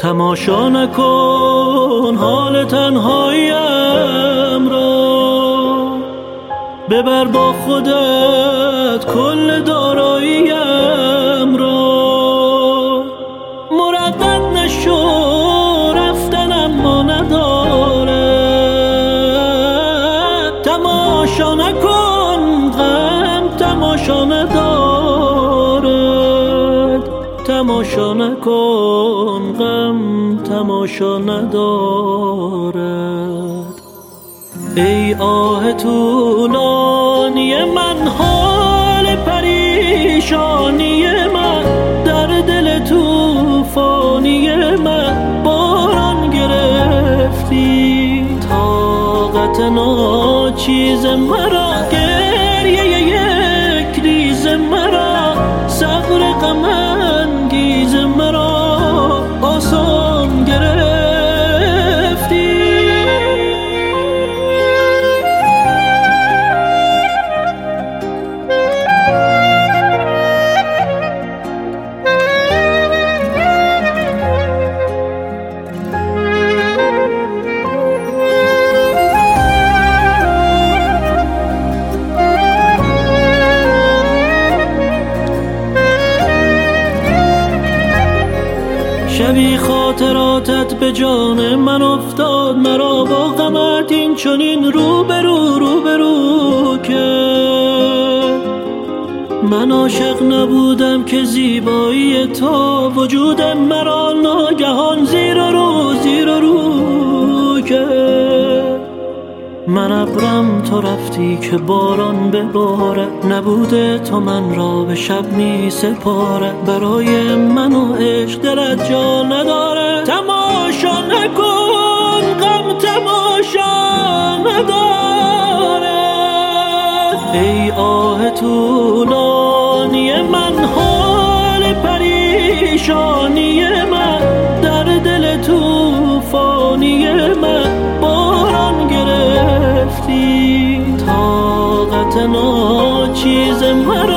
تماشا نکن حال تنهاییم را، ببر با خودت کل داراییم را. مردد نشو رفتن اما ندارد، تماشا نکن غم تماشا ندارد، تماشا نکن غم تماشا ندارد. ای آه طولانی من، حال پریشانی من، در دل طوفانی من باران گرفتی. طاقت ناچیز مرا، گریه یک ریز مرا، صبر غم انگیز مرا آسان گرفتی. شبی خاطراتت به جان من افتاد، مرا با غمت این چنین روبرو که من عاشق نبودم که زیبایی تو وجود مرا ناگهان زیر و رو که من ابرم تو رفتی که باران بباره، نبوده تو من را به شب می سپاره. برای من و عشق دلت جا نداره، تماشا نکن غم تماشا نداره. ای آه طولانی من، حال پریشانی من، در دل طوفانی من باران گرفتی. طاقت ناچیز مرا